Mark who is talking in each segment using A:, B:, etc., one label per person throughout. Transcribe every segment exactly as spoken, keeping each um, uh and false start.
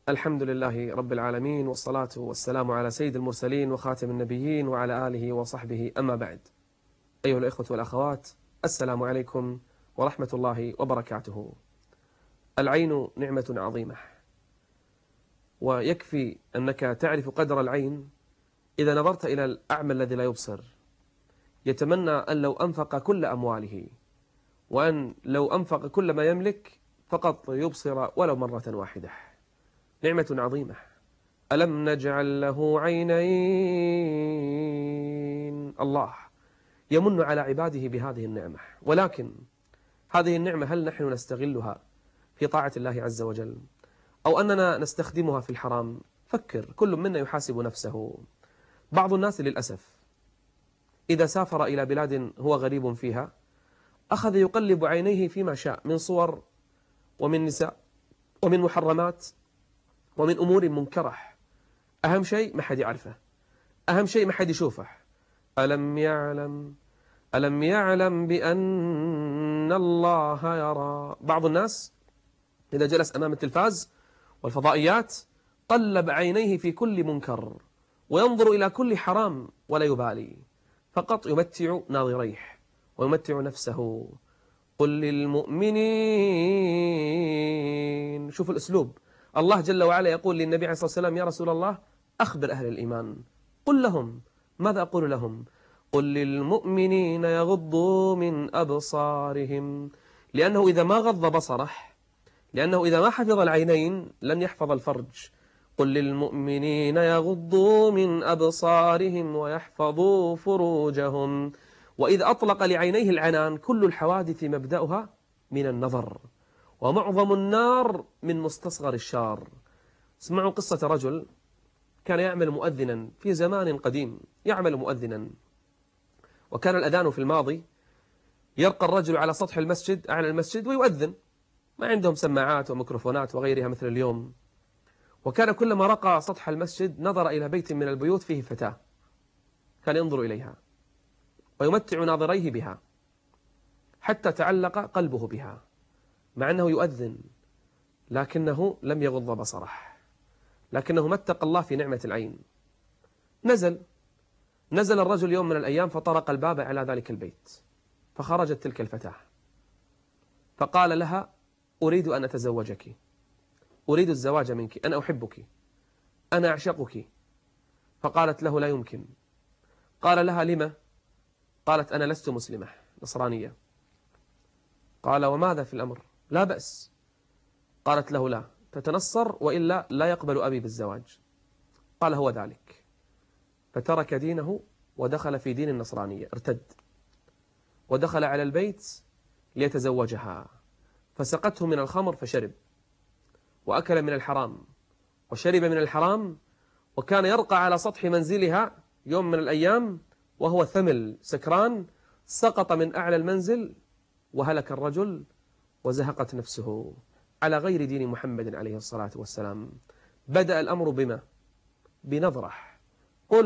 A: الحمد لله رب العالمين، والصلاة والسلام على سيد المرسلين وخاتم النبيين وعلى آله وصحبه، أما بعد. أيها الإخوة والأخوات، السلام عليكم ورحمة الله وبركاته. العين نعمة عظيمة، ويكفي أنك تعرف قدر العين إذا نظرت إلى الأعمى الذي لا يبصر، يتمنى أن لو أنفق كل أمواله، وأن لو أنفق كل ما يملك فقط يبصر ولو مرة واحدة. نعمة عظيمة. ألم نجعل له عينين؟ الله يمن على عباده بهذه النعمة، ولكن هذه النعمة هل نحن نستغلها في طاعة الله عز وجل، أو أننا نستخدمها في الحرام؟ فكر، كل منا يحاسب نفسه. بعض الناس للأسف إذا سافر إلى بلاد هو غريب فيها أخذ يقلب عينيه فيما شاء من صور ومن نساء ومن محرمات ومن أمور منكرة. أهم شيء ما حد يعرفه، أهم شيء ما حد يشوفه. ألم يعلم ألم يعلم بأن الله يرى. بعض الناس إذا جلس أمام التلفاز والفضائيات قلب عينيه في كل منكر وينظر إلى كل حرام ولا يبالي، فقط يمتع ناظريه ويمتع نفسه. قل للمؤمنين، شوف الأسلوب. الله جل وعلا يقول للنبي عليه الصلاة والسلام: يا رسول الله أخبر أهل الإيمان، قل لهم. ماذا أقول لهم؟ قل للمؤمنين يغضوا من أبصارهم، لأنه إذا ما غض بصره، لأنه إذا ما حفظ العينين لن يحفظ الفرج. قل للمؤمنين يغضوا من أبصارهم ويحفظوا فروجهم. وإذا أطلق لعينيه العنان، كل الحوادث مبدأها من النظر، ومعظم النار من مستصغر الشار. اسمعوا قصة رجل كان يعمل مؤذنا في زمان قديم، يعمل مؤذنا، وكان الأذان في الماضي يرقى الرجل على سطح المسجد، أعلى المسجد، ويؤذن. ما عندهم سماعات وميكروفونات وغيرها مثل اليوم. وكان كلما رقى سطح المسجد نظر إلى بيت من البيوت فيه فتاة، كان ينظر إليها ويمتع ناظريه بها حتى تعلق قلبه بها، مع أنه يؤذن، لكنه لم يغض بصره، لكنه ما اتقى الله في نعمة العين. نزل نزل الرجل يوم من الأيام فطرق الباب على ذلك البيت، فخرجت تلك الفتاة فقال لها: أريد أن أتزوجك، أريد الزواج منك، أنا أحبك، أنا أعشقك. فقالت له: لا يمكن. قال لها: لما؟ قالت: أنا لست مسلمة، نصرانية. قال: وماذا في الأمر؟ لا بأس. قالت له: لا، تتنصر وإلا لا يقبل أبي بالزواج. قال: هو ذلك. فترك دينه ودخل في دين النصرانية، ارتد ودخل على البيت ليتزوجها، فسقته من الخمر فشرب، وأكل من الحرام وشرب من الحرام، وكان يرقى على سطح منزلها يوم من الأيام وهو ثمل سكران، سقط من أعلى المنزل وهلك الرجل وزهقت نفسه على غير دين محمد عليه الصلاة والسلام. بدأ الأمر بما؟ بنظرة. قل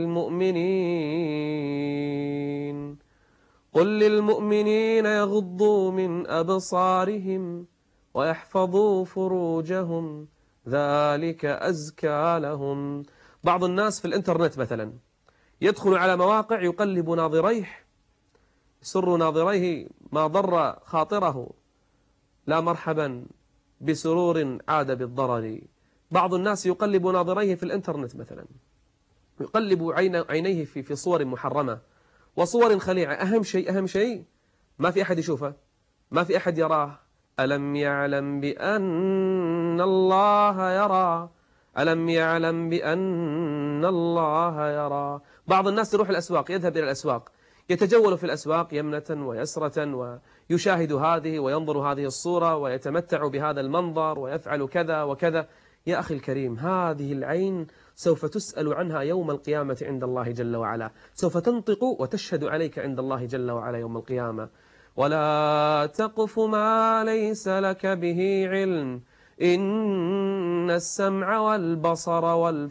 A: للمؤمنين قل للمؤمنين يغضوا من أبصارهم ويحفظوا فروجهم ذلك أزكى لهم. بعض الناس في الإنترنت مثلا يدخل على مواقع يقلب ناظريه، يسر ناظريه ما ضر خاطره، لا مرحبا بسرور عاد بالضرر. بعض الناس يقلب ناظريه في الإنترنت مثلا، يقلب عينيه في في صور محرمة وصور خليعة. أهم شيء أهم شيء ما في أحد يشوفه، ما في أحد يراه. ألم يعلم بأن الله يرى ألم يعلم بأن الله يرى. بعض الناس يروح الأسواق، يذهب إلى الأسواق، يتجول في الأسواق يمنة ويسرة، ويشاهد هذه وينظر هذه الصورة ويتمتع بهذا المنظر ويفعل كذا وكذا. يا أخي الكريم، هذه العين سوف تسأل عنها يوم القيامة عند الله جل وعلا، سوف تنطق وتشهد عليك عند الله جل وعلا يوم القيامة. ولا تقف ما ليس لك به علم إن السمع والبصر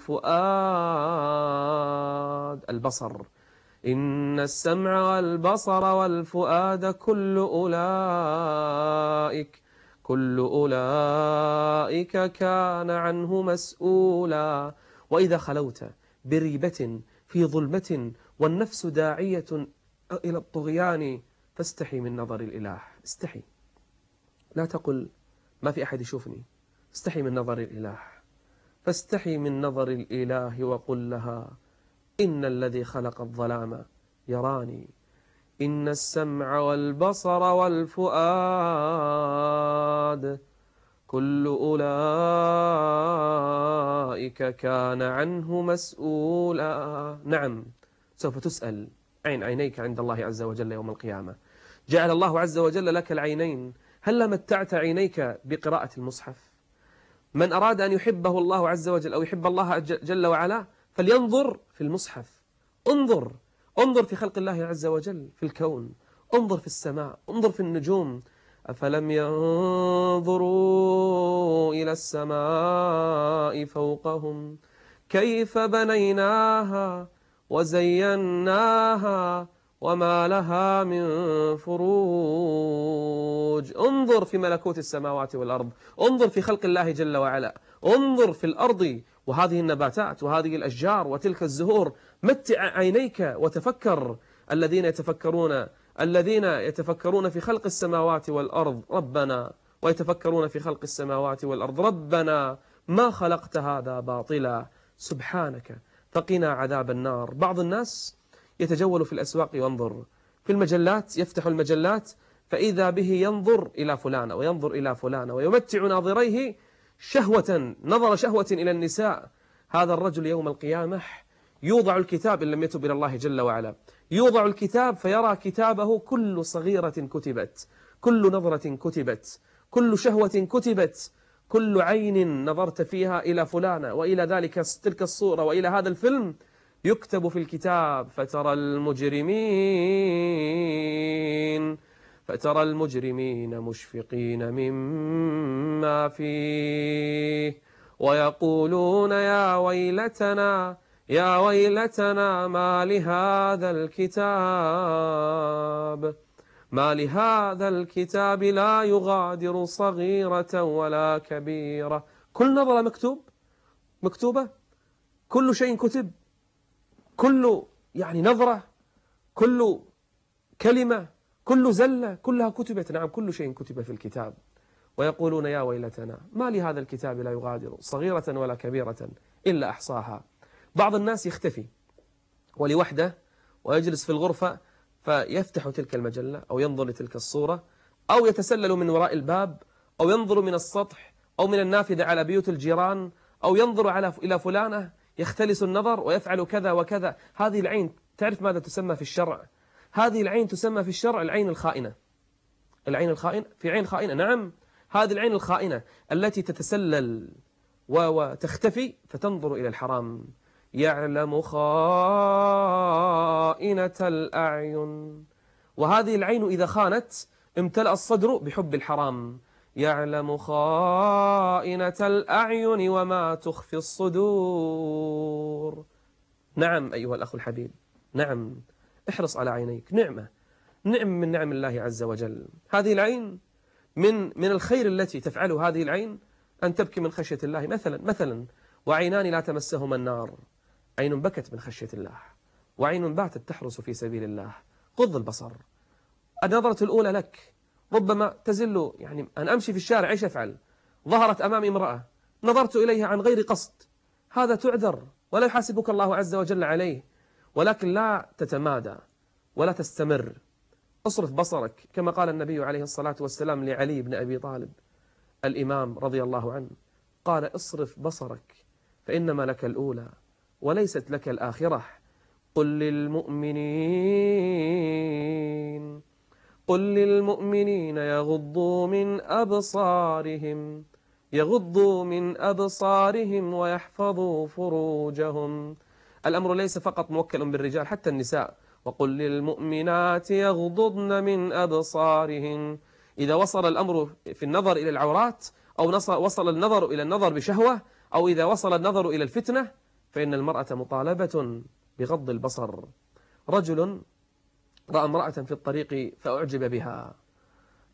A: والفؤاد البصر إن السمع والبصر والفؤاد كل أولئك كل أولئك كان عنه مسؤولا. وإذا خلوت بريبة في ظلمة والنفس داعية إلى الطغيان فاستحي من نظر الإله. استحي، لا تقل ما في أحد يشوفني، استحي من نظر الإله. فاستحي من نظر الإله وقل لها إن الذي خلق الظلام يراني، إن السمع والبصر والفؤاد كل أولئك كان عنه مسؤولا. نعم، سوف تسأل عن عينيك عند الله عز وجل يوم القيامة. جعل الله عز وجل لك العينين، هل متعت عينيك بقراءة المصحف؟ من أراد أن يحبه الله عز وجل أو يحب الله جل وعلا فلينظر في المصحف. انظر انظر في خلق الله عز وجل في الكون، انظر في السماء، انظر في النجوم. أفلم ينظروا إلى السماء فوقهم كيف بنيناها وزيناها وما لها من فروج. انظر في ملكوت السماوات والأرض، انظر في خلق الله جل وعلا، انظر في الأرض وهذه النباتات وهذه الأشجار وتلك الزهور. متع عينيك وتفكر. الذين يتفكرون الذين يتفكرون في خلق السماوات والأرض ربنا، ويتفكرون في خلق السماوات والأرض ربنا ما خلقت هذا باطلا سبحانك فقنا عذاب النار. بعض الناس يتجول في الأسواق وينظر في المجلات، يفتح المجلات فإذا به ينظر إلى فلان وينظر إلى فلان ويمتع ناظريه شهوة، نظر شهوة إلى النساء. هذا الرجل يوم القيامة يوضع الكتاب إن لم يتب إلى الله جل وعلا، يوضع الكتاب فيرى كتابه كل صغيرة كتبت، كل نظرة كتبت، كل شهوة كتبت، كل عين نظرت فيها إلى فلانة وإلى ذلك تلك الصورة وإلى هذا الفيلم يكتب في الكتاب. فترى المجرمين فترى المجرمين مشفقين مما فيه ويقولون يا ويلتنا يا ويلتنا ما لهذا الكتاب ما لهذا الكتاب لا يغادر صغيرة ولا كبيرة. كل نظرة مكتوب مكتوبة، كل شيء كتب، كل يعني نظرة، كل كلمة، كل زلة كلها كتبت. نعم، كل شيء كتب في الكتاب. ويقولون يا ويلتنا ما لهذا الكتاب لا يغادر صغيرة ولا كبيرة إلا أحصاها. بعض الناس يختفي ولوحده ويجلس في الغرفة فيفتح تلك المجلة أو ينظر لتلك الصورة أو يتسلل من وراء الباب أو ينظر من السطح أو من النافذة على بيوت الجيران أو ينظر على إلى فلانة يختلس النظر ويفعل كذا وكذا. هذه العين تعرف ماذا تسمى في الشرع؟ هذه العين تسمى في الشرع العين الخائنة. العين الخائنة، في عين خائنة، نعم، هذه العين الخائنة التي تتسلل وتختفي فتنظر إلى الحرام. يعلم خائنة الأعين. وهذه العين إذا خانت امتلأ الصدر بحب الحرام. يعلم خائنة الأعين وما تخفي الصدور. نعم أيها الأخ الحبيب، نعم، احرص على عينيك، نعمة نعم من نعم الله عز وجل. هذه العين من من الخير التي تفعله هذه العين أن تبكي من خشية الله. مثلا مثلا وعينان لا تمسهما النار، عين بكت من خشية الله وعين باتت تحرس في سبيل الله. غض البصر. النظرة الأولى لك ربما تزل، يعني أن أمشي في الشارع إيش أفعل؟ ظهرت أمامي امرأة نظرت إليها عن غير قصد، هذا تعذر ولا يحاسبك الله عز وجل عليه، ولكن لا تتمادى ولا تستمر. اصرف بصرك كما قال النبي عليه الصلاة والسلام لعلي بن أبي طالب الإمام رضي الله عنه، قال اصرف بصرك فإنما لك الأولى وليست لك الآخرة. قل للمؤمنين قل للمؤمنين يغضوا من أبصارهم يغضوا من أبصارهم ويحفظوا فروجهم. الأمر ليس فقط موكل بالرجال، حتى النساء. وقل للمؤمنات يغضضن من أبصارهن. إذا وصل الأمر في النظر إلى العورات أو وصل النظر إلى النظر بشهوة أو إذا وصل النظر إلى الفتنة فإن المرأة مطالبة بغض البصر. رجل رأى امرأة في الطريق فأعجب بها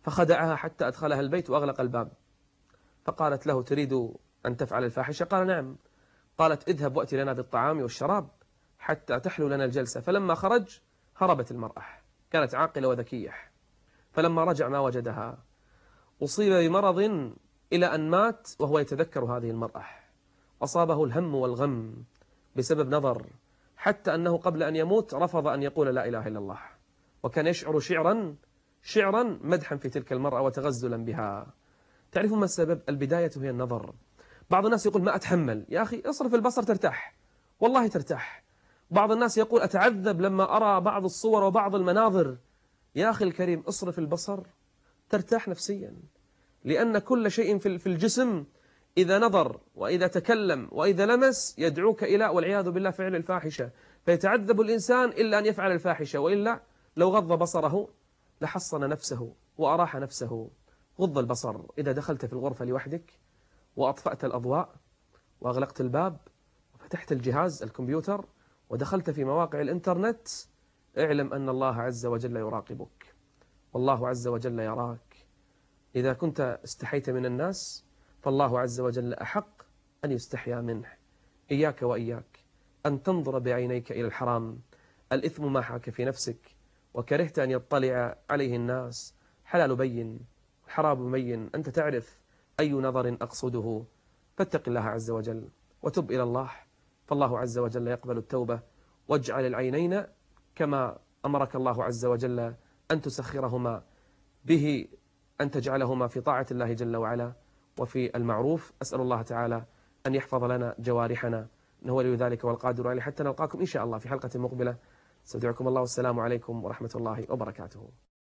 A: فخدعها حتى أدخلها البيت وأغلق الباب. فقالت له: تريد أن تفعل الفاحشة؟ قال: نعم. قالت: اذهب وأتي لنا بالطعام والشراب حتى تحلو لنا الجلسة. فلما خرج هربت المرأة، كانت عاقلة وذكية. فلما رجع ما وجدها، أصيب بمرض إلى أن مات وهو يتذكر هذه المرأة. أصابه الهم والغم بسبب نظر، حتى أنه قبل أن يموت رفض أن يقول لا إله إلا الله، وكان يشعر شعرا شعرا مدحا في تلك المرأة وتغزلا بها. تعرفون ما السبب؟ البداية هي النظر. بعض الناس يقول: ما أتحمل. يا أخي اصرف البصر ترتاح، والله ترتاح. بعض الناس يقول: أتعذب لما أرى بعض الصور وبعض المناظر. يا أخي الكريم، اصرف البصر ترتاح نفسيا، لأن كل شيء في الجسم إذا نظر وإذا تكلم وإذا لمس يدعوك إلى والعياذ بالله فعل الفاحشة. فيتعذب الإنسان إلا أن يفعل الفاحشة، وإلا لو غض بصره لحصن نفسه وأراح نفسه. غض البصر إذا دخلت في الغرفة لوحدك وأطفأت الأضواء وأغلقت الباب وفتحت الجهاز الكمبيوتر ودخلت في مواقع الإنترنت، اعلم أن الله عز وجل يراقبك، والله عز وجل يراك. إذا كنت استحيت من الناس فالله عز وجل أحق أن يستحيا منه. إياك وإياك أن تنظر بعينيك إلى الحرام. الإثم ما حاك في نفسك وكرهت أن يطلع عليه الناس. حلال بين حرام بين، أنت تعرف أي نظر أقصده. فاتق الله عز وجل وتب إلى الله، فالله عز وجل يقبل التوبة. واجعل العينين كما أمرك الله عز وجل أن تسخرهما به، أن تجعلهما في طاعة الله جل وعلا وفي المعروف. أسأل الله تعالى أن يحفظ لنا جوارحنا، إنه ولي ذلك والقادر عليه. حتى نلقاكم إن شاء الله في حلقة مقبلة. استودعكم الله والسلام عليكم ورحمة الله وبركاته.